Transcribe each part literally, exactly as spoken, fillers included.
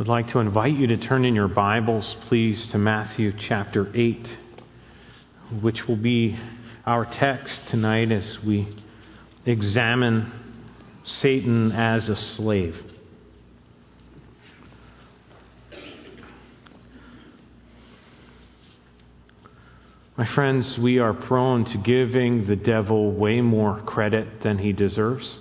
would like to invite you to turn in your Bibles, please, to Matthew chapter eight, which will be our text tonight as we examine Satan as a slave. My friends, we are prone to giving the devil way more credit than he deserves.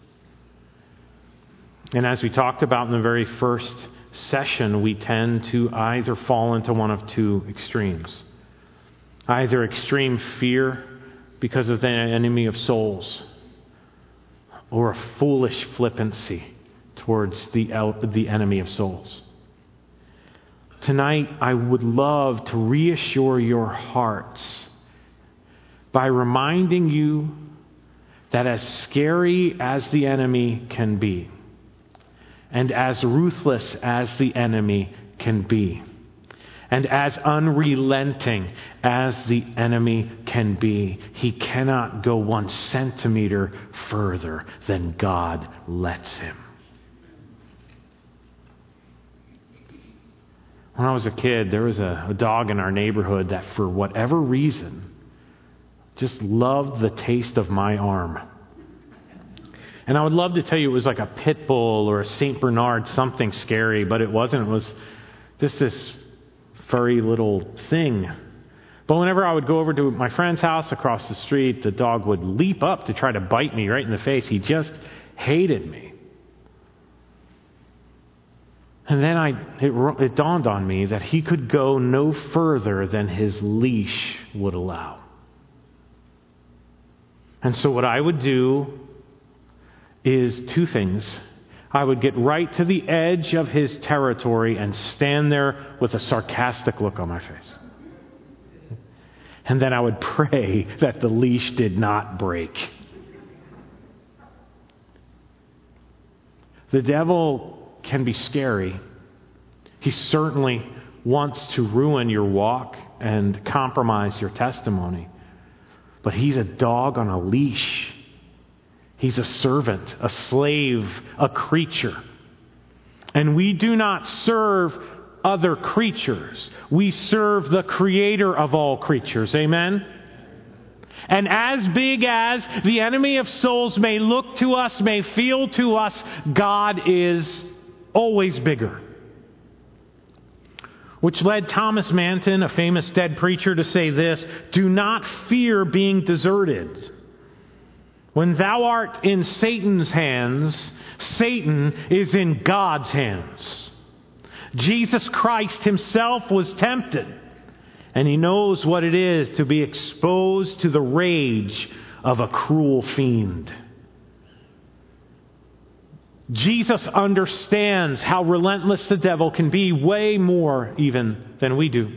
And as we talked about in the very first session, we tend to either fall into one of two extremes. Either extreme fear because of the enemy of souls, or a foolish flippancy towards the, the enemy of souls. Tonight, I would love to reassure your hearts by reminding you that as scary as the enemy can be, and as ruthless as the enemy can be, and as unrelenting as the enemy can be, he cannot go one centimeter further than God lets him. When I was a kid, there was a, a dog in our neighborhood that for whatever reason just loved the taste of my arm. And I would love to tell you it was like a pit bull or a Saint Bernard, something scary, but it wasn't. It was just this furry little thing. But whenever I would go over to my friend's house across the street, the dog would leap up to try to bite me right in the face. He just hated me. And then I, it, it dawned on me that he could go no further than his leash would allow. And so what I would do is two things. I would get right to the edge of his territory and stand there with a sarcastic look on my face. And then I would pray that the leash did not break. The devil can be scary. He certainly wants to ruin your walk and compromise your testimony. But he's a dog on a leash. He's a servant, a slave, a creature. And we do not serve other creatures. We serve the Creator of all creatures. Amen? And as big as the enemy of souls may look to us, may feel to us, God is always bigger. Which led Thomas Manton, a famous dead preacher, to say this: do not fear being deserted. When thou art in Satan's hands, Satan is in God's hands. Jesus Christ himself was tempted, and he knows what it is to be exposed to the rage of a cruel fiend. Jesus understands how relentless the devil can be, way more even than we do.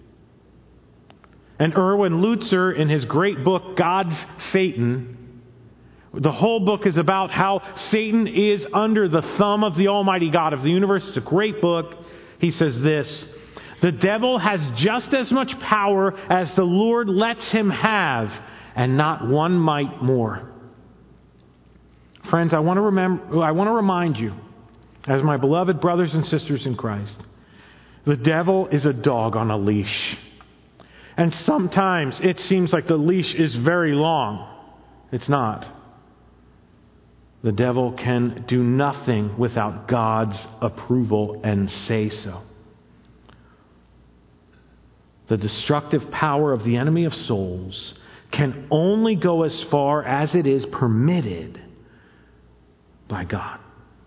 And Erwin Lutzer, in his great book, God's Satan, the whole book is about how Satan is under the thumb of the Almighty God of the universe. It's a great book. He says this: the devil has just as much power as the Lord lets him have, and not one mite more. Friends, I want to remember, I want to remind you, as my beloved brothers and sisters in Christ, the devil is a dog on a leash. And sometimes it seems like the leash is very long. It's not. The devil can do nothing without God's approval and say so. The destructive power of the enemy of souls can only go as far as it is permitted by God.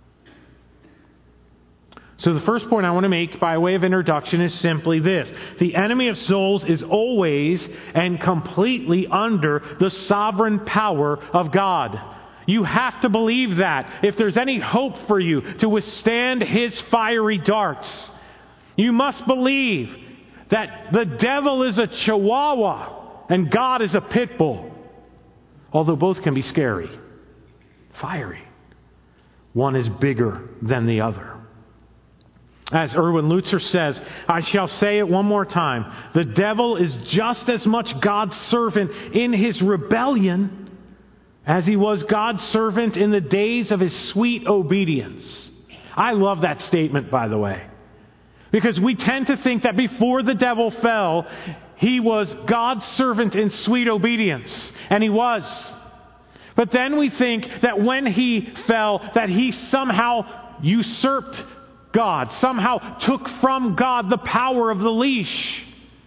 So the first point I want to make by way of introduction is simply this: the enemy of souls is always and completely under the sovereign power of God. You have to believe that if there's any hope for you to withstand his fiery darts. You must believe that the devil is a chihuahua and God is a pit bull. Although both can be scary, fiery. One is bigger than the other. As Erwin Lutzer says, I shall say it one more time: the devil is just as much God's servant in his rebellion as he was God's servant in the days of his sweet obedience. I love that statement, by the way. Because we tend to think that before the devil fell, he was God's servant in sweet obedience. And he was. But then we think that when he fell, that he somehow usurped God, somehow took from God the power of the leash.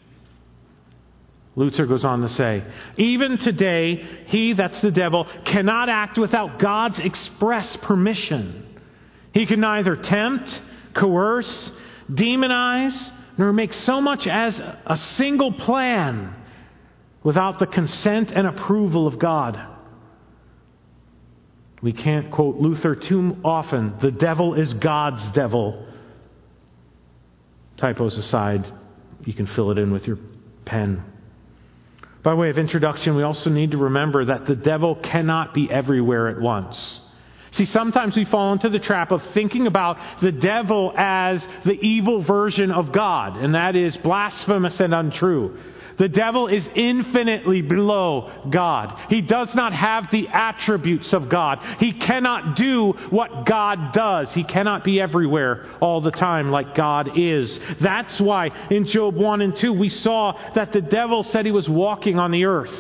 Luther goes on to say, even today, he, that's the devil, cannot act without God's express permission. He can neither tempt, coerce, demonize, nor make so much as a single plan without the consent and approval of God. We can't quote Luther too often. The devil is God's devil. Typos aside, you can fill it in with your pen. By way of introduction, we also need to remember that the devil cannot be everywhere at once. See, sometimes we fall into the trap of thinking about the devil as the evil version of God, and that is blasphemous and untrue. The devil is infinitely below God. He does not have the attributes of God. He cannot do what God does. He cannot be everywhere all the time like God is. That's why in Job one and two we saw that the devil said he was walking on the earth.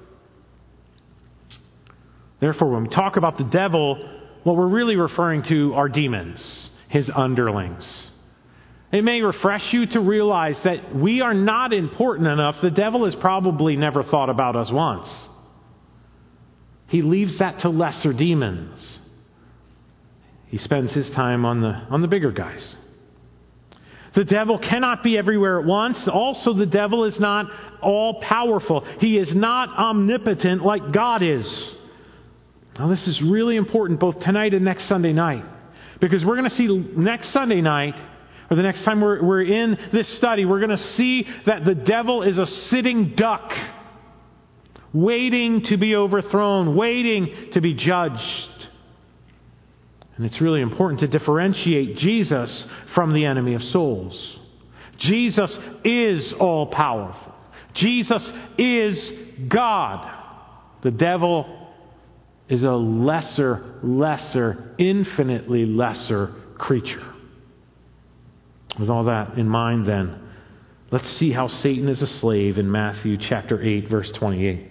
Therefore, when we talk about the devil, what we're really referring to are demons, his underlings. It may refresh you to realize that we are not important enough. The devil has probably never thought about us once. He leaves that to lesser demons. He spends his time on the, on the bigger guys. The devil cannot be everywhere at once. Also, the devil is not all-powerful. He is not omnipotent like God is. Now, this is really important both tonight and next Sunday night. Because we're going to see next Sunday night, or the next time we're, we're in this study, we're going to see that the devil is a sitting duck, waiting to be overthrown, waiting to be judged. And it's really important to differentiate Jesus from the enemy of souls. Jesus is all-powerful. Jesus is God. The devil is a lesser, lesser, infinitely lesser creature. With all that in mind then, let's see how Satan is a slave in Matthew chapter eight, verse twenty-eight.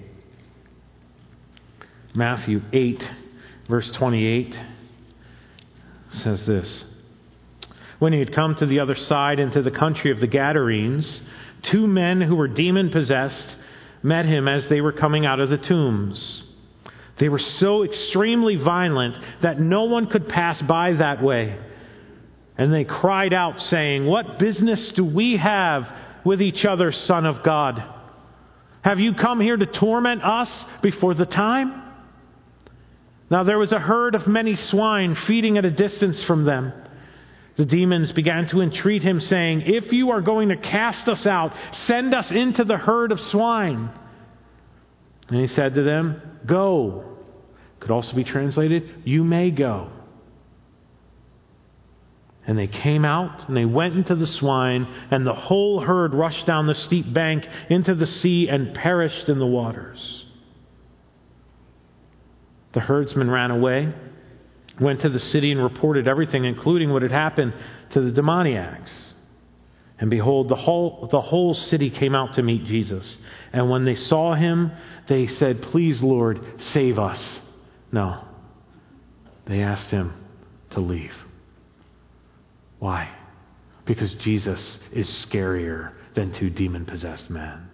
Matthew eight, verse twenty-eight says this. When he had come to the other side into the country of the Gadarenes, two men who were demon-possessed met him as they were coming out of the tombs. They were so extremely violent that no one could pass by that way. And they cried out, saying, "What business do we have with each other, Son of God? Have you come here to torment us before the time?" Now there was a herd of many swine feeding at a distance from them. The demons began to entreat him, saying, "If you are going to cast us out, send us into the herd of swine." And he said to them, "Go." Could also be translated, "You may go." And they came out, and they went into the swine, and the whole herd rushed down the steep bank into the sea and perished in the waters. The herdsmen ran away, went to the city and reported everything, including what had happened to the demoniacs. And behold, the whole, the whole city came out to meet Jesus. And when they saw him, they said, "Please, Lord, save us." No. They asked him to leave. Why? Because Jesus is scarier than two demon-possessed men.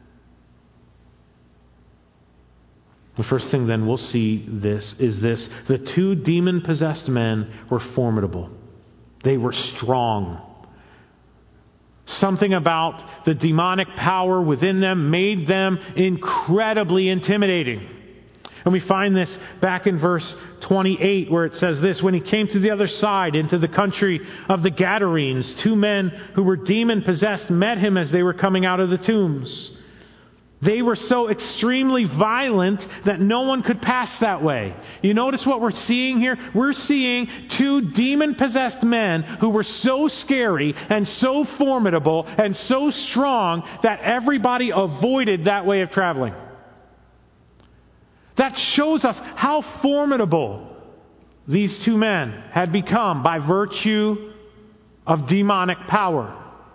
The first thing then we'll see this is this. The two demon-possessed men were formidable. They were strong. Something about the demonic power within them made them incredibly intimidating. And we find this back in verse twenty-eight where it says this, "When he came to the other side into the country of the Gadarenes, two men who were demon-possessed met him as they were coming out of the tombs. They were so extremely violent that no one could pass that way." You notice what we're seeing here? We're seeing two demon-possessed men who were so scary and so formidable and so strong that everybody avoided that way of traveling. That shows us how formidable these two men had become by virtue of demonic power.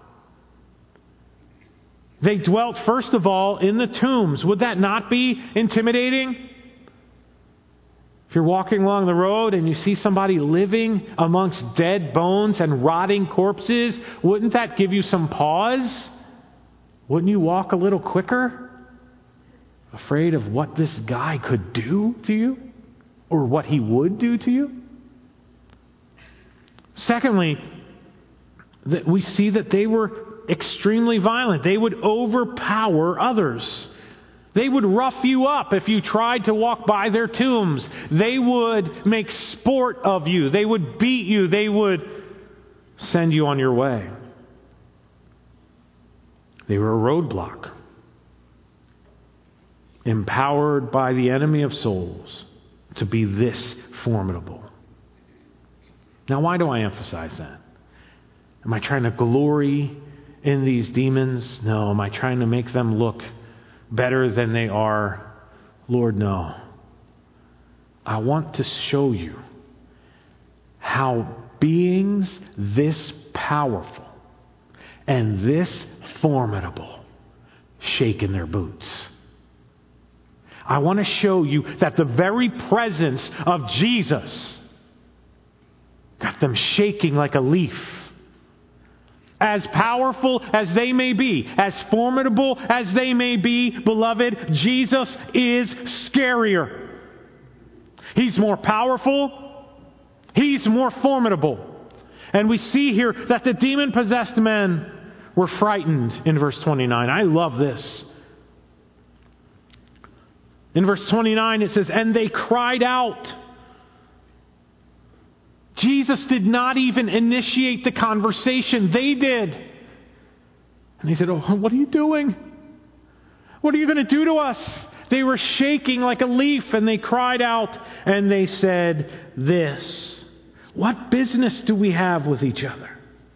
They dwelt, first of all, in the tombs. Would that not be intimidating? If you're walking along the road and you see somebody living amongst dead bones and rotting corpses, wouldn't that give you some pause? Wouldn't you walk a little quicker? Afraid of what this guy could do to you? Or what he would do to you? Secondly, that we see that they were extremely violent. They would overpower others. They would rough you up if you tried to walk by their tombs. They would make sport of you. They would beat you. They would send you on your way. They were a roadblock, empowered by the enemy of souls to be this formidable. Now, why do I emphasize that? Am I trying to glory in these demons? No. Am I trying to make them look better than they are? Lord, no. I want to show you how beings this powerful and this formidable shake in their boots. I want to show you that the very presence of Jesus got them shaking like a leaf. As powerful as they may be, as formidable as they may be, beloved, Jesus is scarier. He's more powerful. He's more formidable. And we see here that the demon-possessed men were frightened in verse twenty-nine. I love this. In verse twenty-nine it says, and they cried out. Jesus did not even initiate the conversation. They did. And they said, oh, what are you doing? What are you going to do to us? They were shaking like a leaf, and they cried out, and they said this, what business do we have with each other?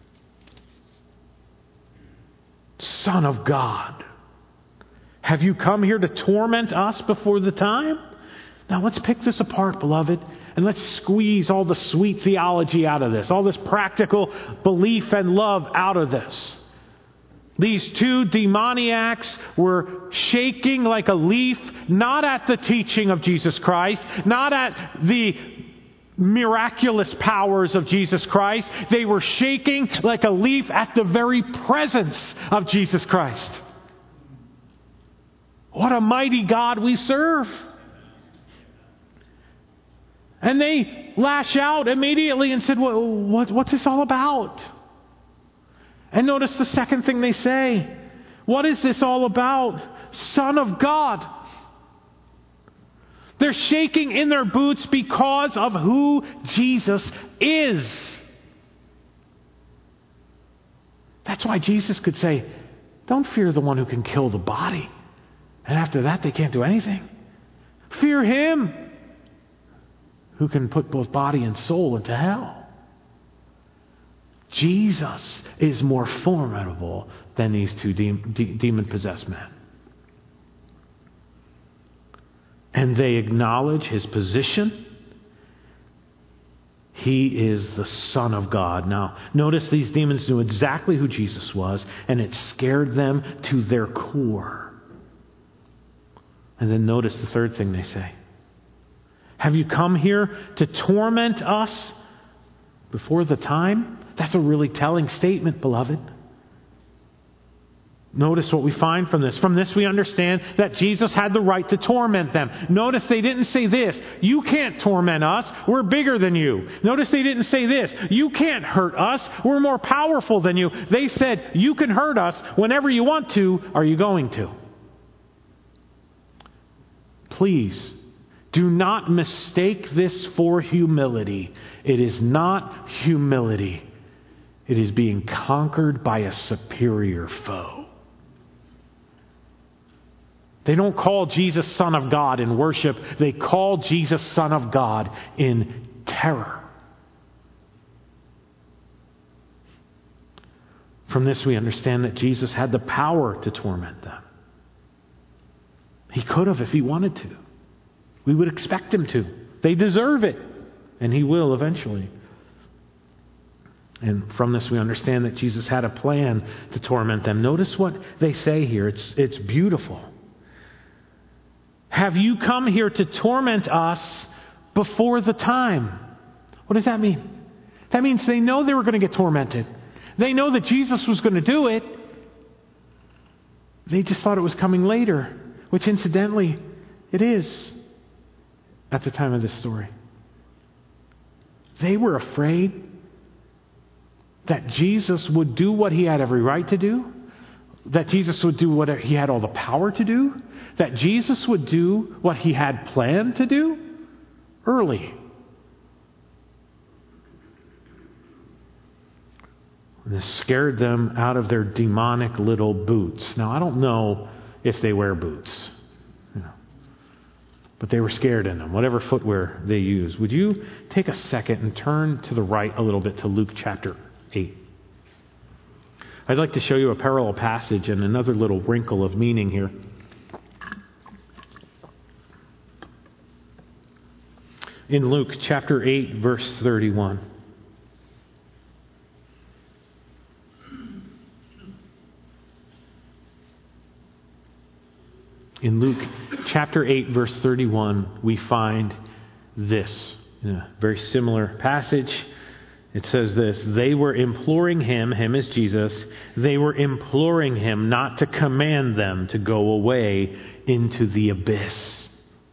Son of God, have you come here to torment us before the time? Now let's pick this apart, beloved. And let's squeeze all the sweet theology out of this, all this practical belief and love out of this. These two demoniacs were shaking like a leaf, not at the teaching of Jesus Christ, not at the miraculous powers of Jesus Christ. They were shaking like a leaf at the very presence of Jesus Christ. What a mighty God we serve. And they lash out immediately and said, what, what, what's this all about? And notice the second thing they say. What is this all about? Son of God. They're shaking in their boots because of who Jesus is. That's why Jesus could say, don't fear the one who can kill the body. And after that, they can't do anything. Fear him who can put both body and soul into hell. Jesus is more formidable than these two de- de- demon-possessed men. And they acknowledge his position. He is the Son of God. Now, notice these demons knew exactly who Jesus was, and it scared them to their core. And then notice the third thing they say. Have you come here to torment us before the time? That's a really telling statement, beloved. Notice what we find from this. From this we understand that Jesus had the right to torment them. Notice they didn't say this, you can't torment us, we're bigger than you. Notice they didn't say this, you can't hurt us, we're more powerful than you. They said, you can hurt us whenever you want to. Are you going to? Please, do not mistake this for humility. It is not humility. It is being conquered by a superior foe. They don't call Jesus Son of God in worship. They call Jesus Son of God in terror. From this we understand that Jesus had the power to torment them. He could have if he wanted to. We would expect him to. They deserve it. and he will eventually. And from this we understand that Jesus had a plan to torment them. Notice what they say here. It's, it's beautiful. Have you come here to torment us before the time? What does that mean? That means they know they were going to get tormented. They know that Jesus was going to do it. They just thought it was coming later, which incidentally, it is at the time of this story. They were afraid that Jesus would do what he had every right to do, that Jesus would do what he had all the power to do, that Jesus would do what he had planned to do early. And this scared them out of their demonic little boots. Now, I don't know if they wear boots, you know, but they were scared in them, whatever footwear they use. Would you take a second and turn to the right a little bit to Luke chapter eight? I'd like to show you a parallel passage and another little wrinkle of meaning here. In Luke chapter eight, verse thirty-one. In Luke chapter eight, verse thirty-one, we find this. Yeah, very similar passage. It says this: they were imploring him, him is Jesus, they were imploring him not to command them to go away into the abyss.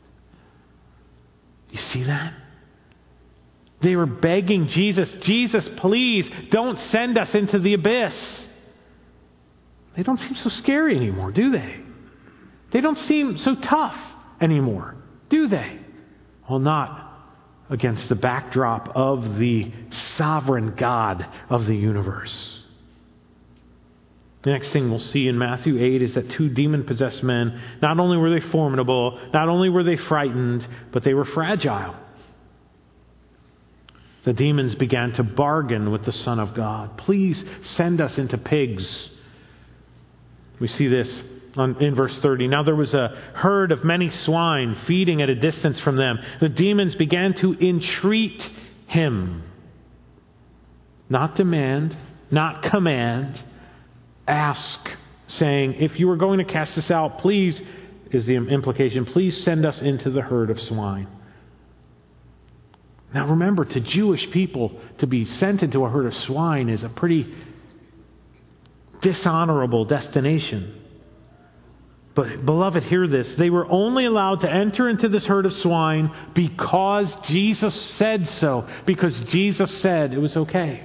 You see that? They were begging Jesus, Jesus, please don't send us into the abyss. They don't seem so scary anymore, do they? They don't seem so tough anymore, do they? Well, not against the backdrop of the sovereign God of the universe. The next thing we'll see in Matthew eight is that two demon-possessed men, not only were they formidable, not only were they frightened, but they were fragile. The demons began to bargain with the Son of God. Please send us into pigs. We see this in verse thirty. Now there was a herd of many swine feeding at a distance from them. The demons began to entreat him. Not demand, not command, ask, saying, if you are going to cast us out, please, is the implication, please send us into the herd of swine. Now remember, to Jewish people, to be sent into a herd of swine is a pretty dishonorable destination. But beloved, hear this. They were only allowed to enter into this herd of swine because Jesus said so. Because Jesus said it was okay.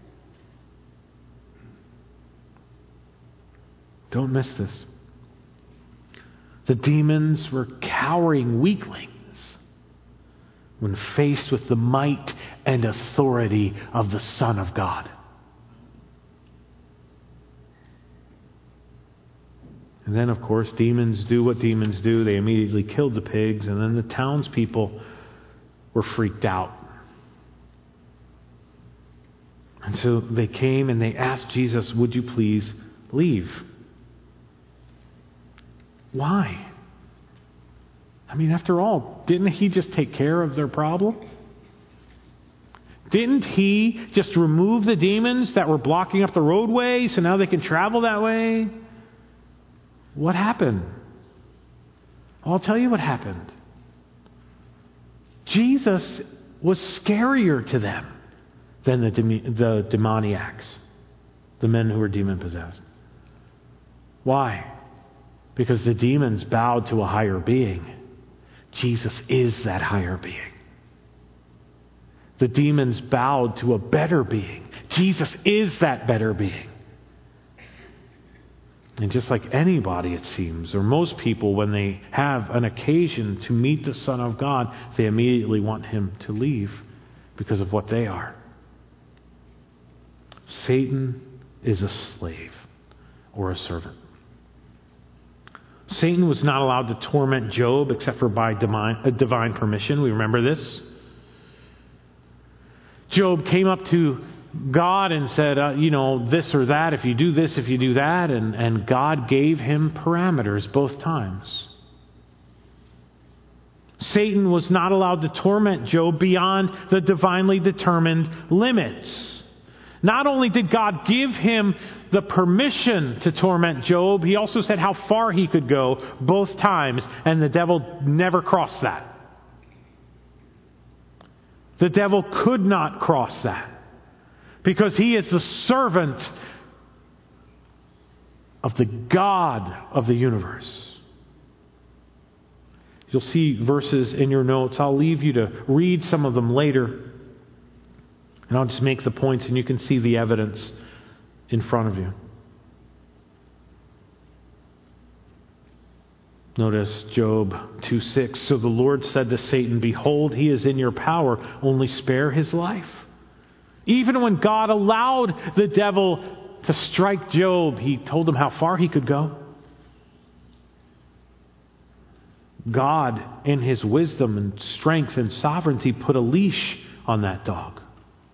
Don't miss this. The demons were cowering weaklings when faced with the might and authority of the Son of God. And then, of course, demons do what demons do. They immediately killed the pigs, and then the townspeople were freaked out. And so they came and they asked Jesus, would you please leave? Why? I mean, after all, didn't he just take care of their problem? Didn't he just remove the demons that were blocking up the roadway so now they can travel that way? What happened? I'll tell you what happened. Jesus was scarier to them than the, dem- the demoniacs, the men who were demon-possessed. Why? Because the demons bowed to a higher being. Jesus is that higher being. The demons bowed to a better being. Jesus is that better being. And just like anybody, it seems, or most people, when they have an occasion to meet the Son of God, they immediately want him to leave because of what they are. Satan is a slave or a servant. Satan was not allowed to torment Job except for by divine, divine permission. We remember this. Job came up to God and said, uh, you know, this or that, if you do this, if you do that. And, and God gave him parameters both times. Satan was not allowed to torment Job beyond the divinely determined limits. Not only did God give him the permission to torment Job, he also said how far he could go both times, and the devil never crossed that. The devil could not cross that because he is the servant of the God of the universe. You'll see verses in your notes. I'll leave you to read some of them later. And I'll just make the points and you can see the evidence in front of you. Notice Job two six. So the Lord said to Satan, behold, he is in your power. Only spare his life. Even when God allowed the devil to strike Job, he told him how far he could go. God, in his wisdom and strength and sovereignty, put a leash on that dog.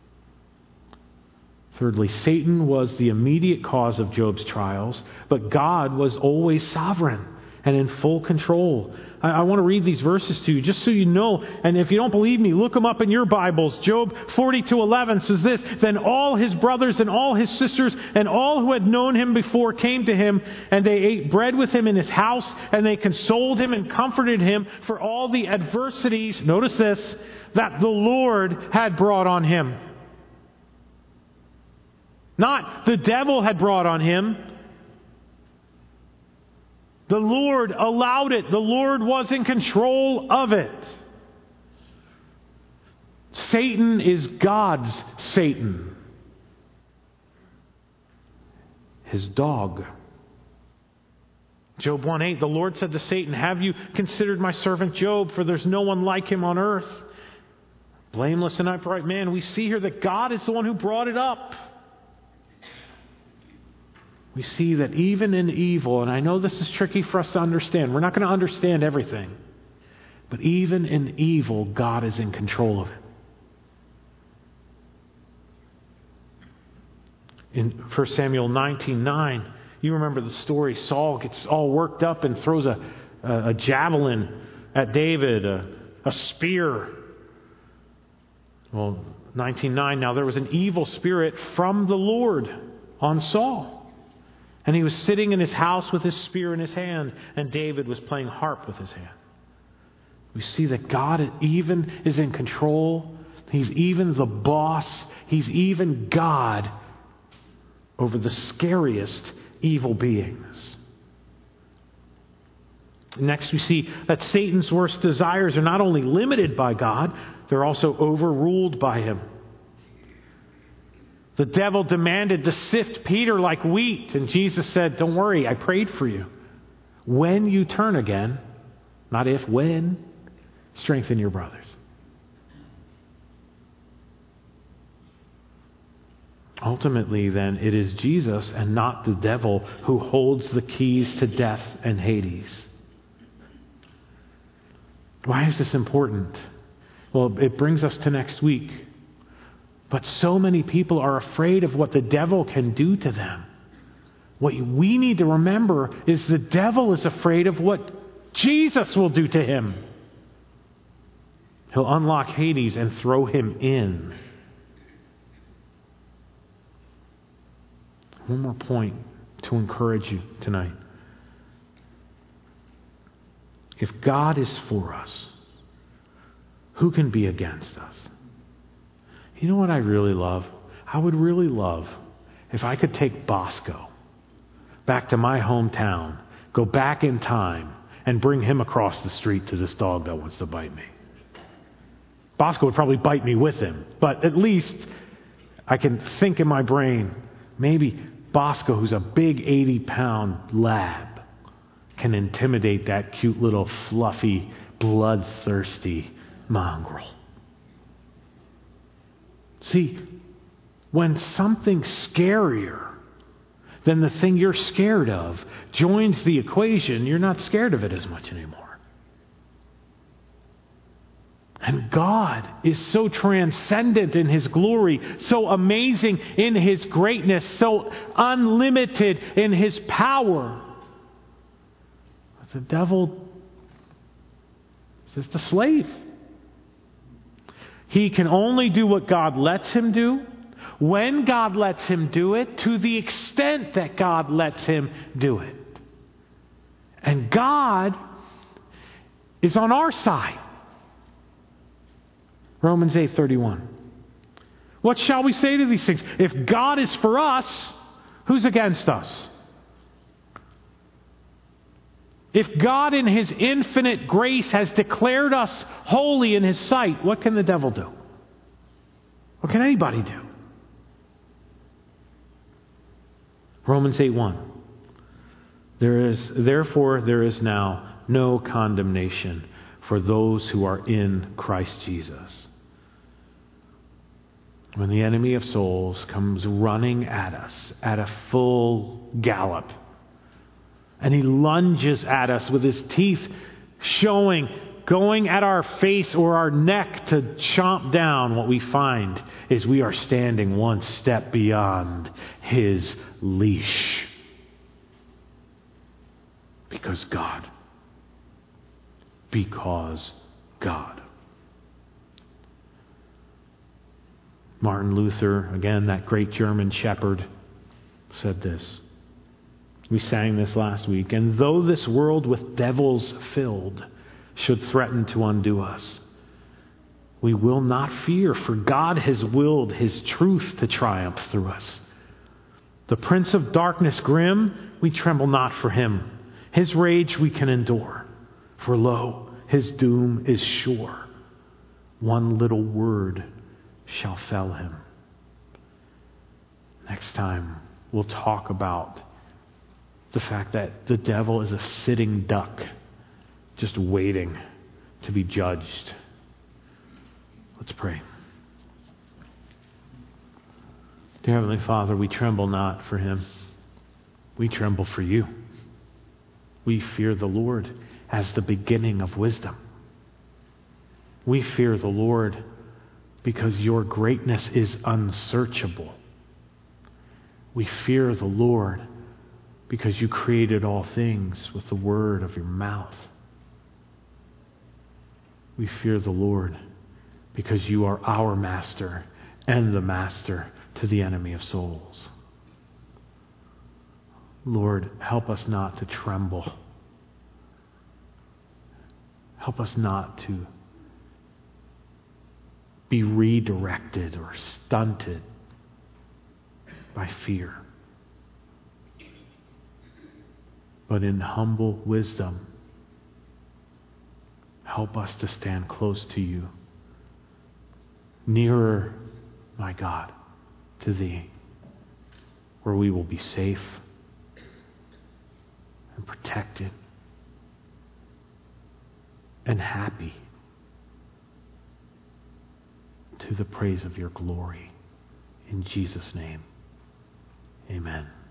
Thirdly, Satan was the immediate cause of Job's trials, but God was always sovereign and in full control. I, I want to read these verses to you just so you know, and if you don't believe me, look them up in your Bibles. Job forty-two eleven says this, then all his brothers and all his sisters and all who had known him before came to him, and they ate bread with him in his house, and they consoled him and comforted him for all the adversities, notice this, that the Lord had brought on him. Not the devil had brought on him. The Lord allowed it. The Lord was in control of it. Satan is God's Satan. His dog. Job one eight, the Lord said to Satan, have you considered my servant Job? For there's no one like him on earth. Blameless and upright man. We see here that God is the one who brought it up. We see that even in evil, and I know this is tricky for us to understand. We're not going to understand everything. But even in evil, God is in control of it. In First Samuel nineteen nine, you remember the story. Saul gets all worked up and throws a, a, a javelin at David, a, a spear. Well, nineteen nine, now there was an evil spirit from the Lord on Saul. And he was sitting in his house with his spear in his hand, and David was playing harp with his hand. We see that God even is in control. He's even the boss. He's even God over the scariest evil beings. Next, we see that Satan's worst desires are not only limited by God, they're also overruled by him. The devil demanded to sift Peter like wheat, and Jesus said, don't worry, I prayed for you. When you turn again, not if, when, strengthen your brothers. Ultimately, then, it is Jesus and not the devil who holds the keys to death and Hades. Why is this important? Well, it brings us to next week. But so many people are afraid of what the devil can do to them. What we need to remember is the devil is afraid of what Jesus will do to him. He'll unlock Hades and throw him in. One more point to encourage you tonight. If God is for us, who can be against us? You know what I really love? I would really love if I could take Bosco back to my hometown, go back in time, and bring him across the street to this dog that wants to bite me. Bosco would probably bite me with him, but at least I can think in my brain, maybe Bosco, who's a big eighty-pound lab, can intimidate that cute little fluffy, bloodthirsty mongrel. See, when something scarier than the thing you're scared of joins the equation, you're not scared of it as much anymore. And God is so transcendent in His glory, so amazing in His greatness, so unlimited in His power. But the devil is just a slave. He can only do what God lets him do, when God lets him do it, to the extent that God lets him do it. And God is on our side. Romans eight thirty-one. What shall we say to these things? If God is for us, who's against us? If God in His infinite grace has declared us holy in His sight, what can the devil do? What can anybody do? Romans eight one. There is, therefore, there is now no condemnation for those who are in Christ Jesus. When the enemy of souls comes running at us at a full gallop, and he lunges at us with his teeth showing, going at our face or our neck to chomp down, what we find is we are standing one step beyond his leash. Because God. Because God. Martin Luther, again, that great German shepherd, said this. We sang this last week. And though this world with devils filled should threaten to undo us, we will not fear, for God has willed His truth to triumph through us. The prince of darkness grim, we tremble not for him. His rage we can endure, for lo, his doom is sure. One little word shall fell him. Next time, we'll talk about the fact that the devil is a sitting duck, just waiting to be judged. Let's pray. Dear Heavenly Father, we tremble not for him. We tremble for you. We fear the Lord as the beginning of wisdom. We fear the Lord because your greatness is unsearchable. We fear the Lord because you created all things with the word of your mouth. We fear the Lord because you are our master and the master to the enemy of souls. Lord, help us not to tremble. Help us not to be redirected or stunted by fear. But in humble wisdom, help us to stand close to you, nearer, my God, to thee, where we will be safe and protected and happy to the praise of your glory. In Jesus' name, amen.